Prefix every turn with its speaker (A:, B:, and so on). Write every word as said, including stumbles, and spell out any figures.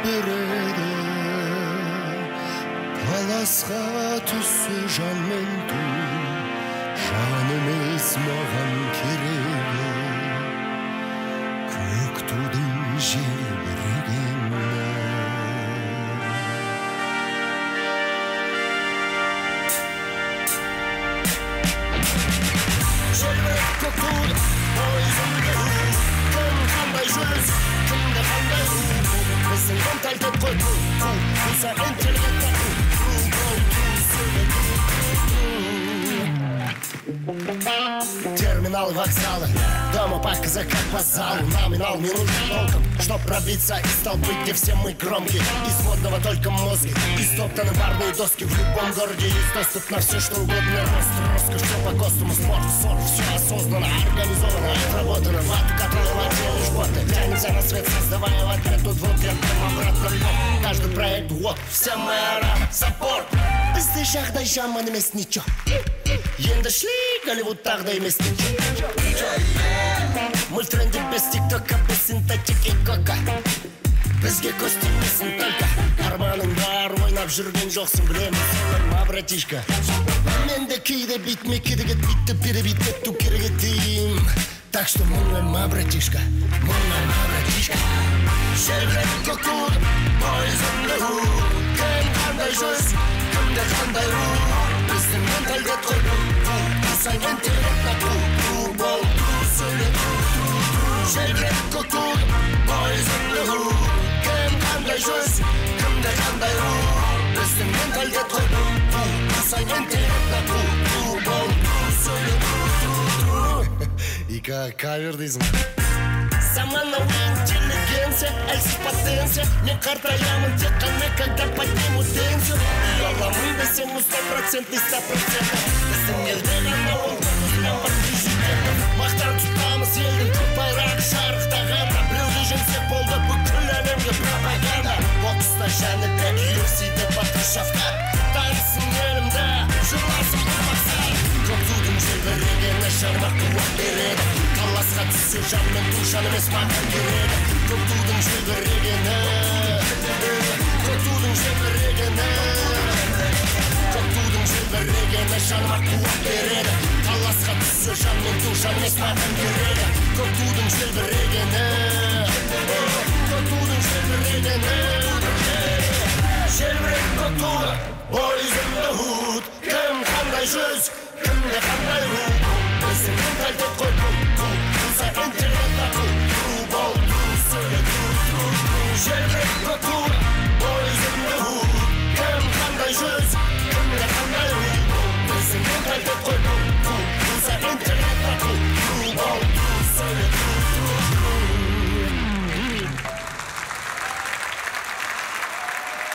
A: береді. Таласқа түссе жан мен ту, жан емес маған керегі. Көк тудың желбірегені. Желбірек көк туды, пойызымды у, кім қандай жүз, кімді қандай ру. Біздің менталитет қой ту, ту, туса интеллект ту, ту, ту, сөйле ту. Терминал вокзала, дома показа как по залу. Номинал не нужен толком, чтоб пробиться из толпы, где все мы громкие. Из модного только мозги, истоптаны барные доски. В любом городе есть доступ на все, что угодно. Рост, роскошь, все по костюму, спорт, ссор. Все осознанно, организовано, отработано. Вату, которого делаешь боты. Тянемся на свет, создавая в ответ. Тут вот я там обратно льет. Каждый проект, вот, вся моя рама, саппорт. Бізде жағдай жаман емес ничо. Енді шли Голливуд тағда емес ничо. Мы в тренде без тиктока, без синтетики кока. Бізге көз тимесін только. Арманың бар, ойнап жүрген жоқсың, білемін сенің, ма, братишка. Менде кейде битме, керегі битті, перебит етту керек етейм. Так что мұңлы, ма, братишка, мұңлы, ма, братишка. Желбірек көк туды, пойызымды у, кім қандай жүз, кімде қандай ру. Біздің менталитет қой ту, туса интеллект ту, ту, бол ту, сөйле ту, ту, ту. Желбірек көк туды, пойызымды у, кім қандай жүз, кімде қандай ру. Біздің менталитет қой ту, туса интеллект ту, ту, бол ту, сөйле ту, ту, ту. И как кавер дейсің. Заманауи интеллигенция, әлсіз потенция. Мен қартаямын тек қана, когда подниму тензию. И аламын десең стопроцентный стопроцентный. Біздің елде ғана ол көзімен бар президенті. Мақтан тұтамыз елдің көк байрағы шарықтағанда. Біреуді жеңсек болды бүкіл әлемге пропаганда. Бокста Жәнібек, ю эф си-де Батыр Шавкат. Танысын елімді, жырласын бір мақсат. Көк тудың желбірегені шармақ қуат береді. Таласқа түссе жан мен ту, жан емес маған керегі. Көк тудың желбірегені, көк тудың желбірегені, көк тудың желбірегені шармақ қуат береді. Таласқа түссе жан мен ту, жан емес маған керегі. Көк тудың желбірегені, көк тудың желбірегені. Желбірек көк туды, пойызымды уд, кім қандай жүз, кімде қандай ру. Біздің менталитет қой